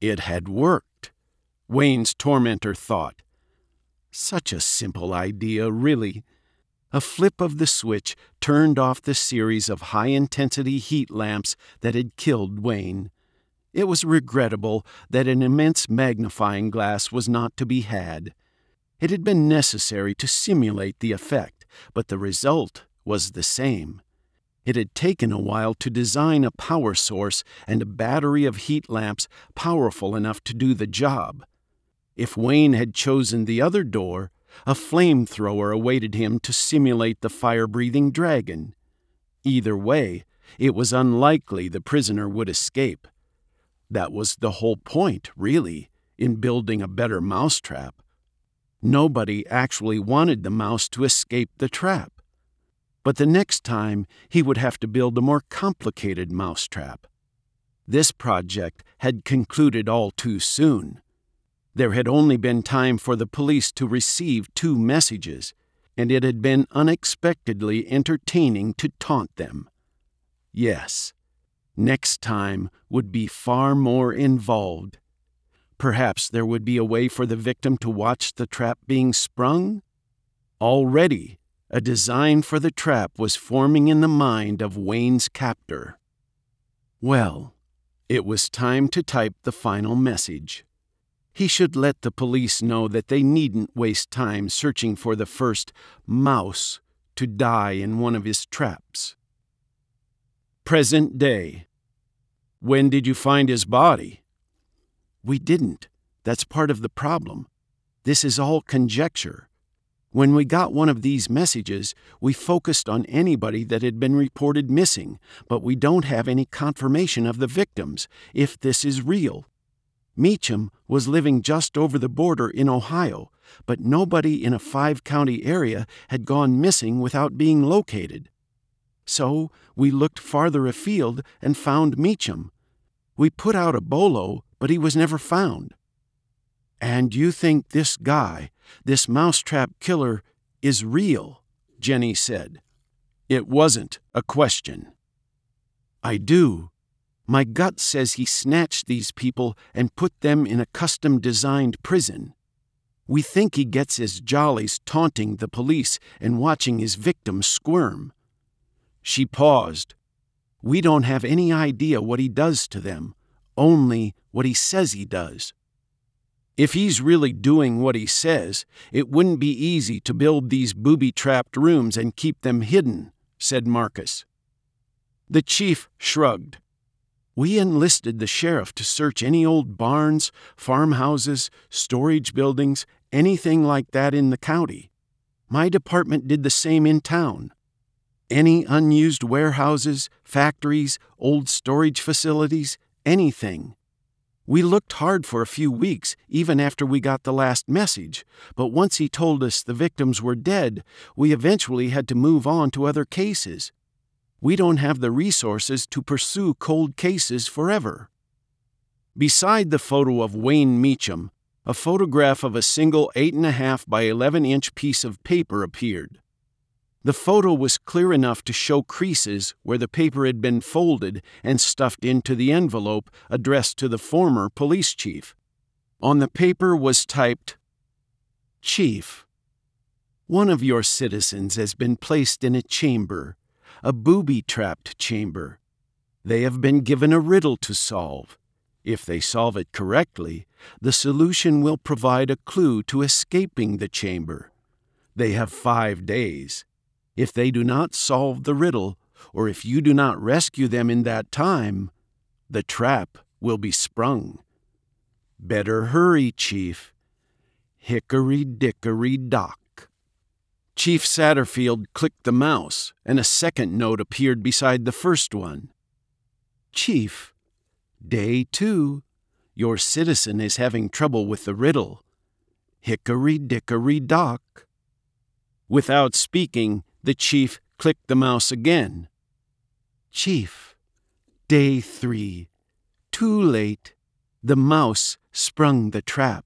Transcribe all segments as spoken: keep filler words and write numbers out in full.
It had worked, Wayne's tormentor thought. Such a simple idea, really. A flip of the switch turned off the series of high-intensity heat lamps that had killed Wayne. It was regrettable that an immense magnifying glass was not to be had. It had been necessary to simulate the effect, but the result was the same. It had taken a while to design a power source and a battery of heat lamps powerful enough to do the job. If Wayne had chosen the other door, a flamethrower awaited him to simulate the fire-breathing dragon. Either way, it was unlikely the prisoner would escape. That was the whole point, really, in building a better mousetrap. Nobody actually wanted the mouse to escape the trap. But the next time, he would have to build a more complicated mousetrap. This project had concluded all too soon. There had only been time for the police to receive two messages, and it had been unexpectedly entertaining to taunt them. Yes, next time would be far more involved. Perhaps there would be a way for the victim to watch the trap being sprung? Already, a design for the trap was forming in the mind of Wayne's captor. Well, it was time to type the final message. He should let the police know that they needn't waste time searching for the first mouse to die in one of his traps. Present day. When did you find his body? We didn't. That's part of the problem. This is all conjecture. When we got one of these messages, we focused on anybody that had been reported missing, but we don't have any confirmation of the victims, if this is real. Meacham was living just over the border in Ohio, but nobody in a five-county area had gone missing without being located. So we looked farther afield and found Meacham. We put out a bolo, but he was never found. And you think this guy, this mousetrap killer, is real, Jenny said. It wasn't a question. I do. My gut says he snatched these people and put them in a custom-designed prison. We think he gets his jollies taunting the police and watching his victims squirm. She paused. We don't have any idea what he does to them, only what he says he does. If he's really doing what he says, it wouldn't be easy to build these booby-trapped rooms and keep them hidden, said Marcus. The chief shrugged. We enlisted the sheriff to search any old barns, farmhouses, storage buildings, anything like that in the county. My department did the same in town. Any unused warehouses, factories, old storage facilities, anything. We looked hard for a few weeks, even after we got the last message, but once he told us the victims were dead, we eventually had to move on to other cases. We don't have the resources to pursue cold cases forever. Beside the photo of Wayne Meacham, a photograph of a single eight and a half by eleven inch piece of paper appeared. The photo was clear enough to show creases where the paper had been folded and stuffed into the envelope addressed to the former police chief. On the paper was typed, Chief, one of your citizens has been placed in a chamber, a booby-trapped chamber. They have been given a riddle to solve. If they solve it correctly, the solution will provide a clue to escaping the chamber. They have five days. If they do not solve the riddle, or if you do not rescue them in that time, the trap will be sprung. Better hurry, Chief. Hickory-dickory-dock. Chief Satterfield clicked the mouse, and a second note appeared beside the first one. Chief, day two. Your citizen is having trouble with the riddle. Hickory-dickory-dock. Without speaking, the chief clicked the mouse again. Chief, day three. Too late. The mouse sprung the trap.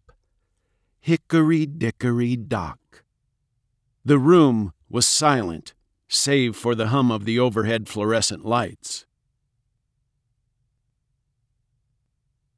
Hickory-dickory-dock. The room was silent, save for the hum of the overhead fluorescent lights.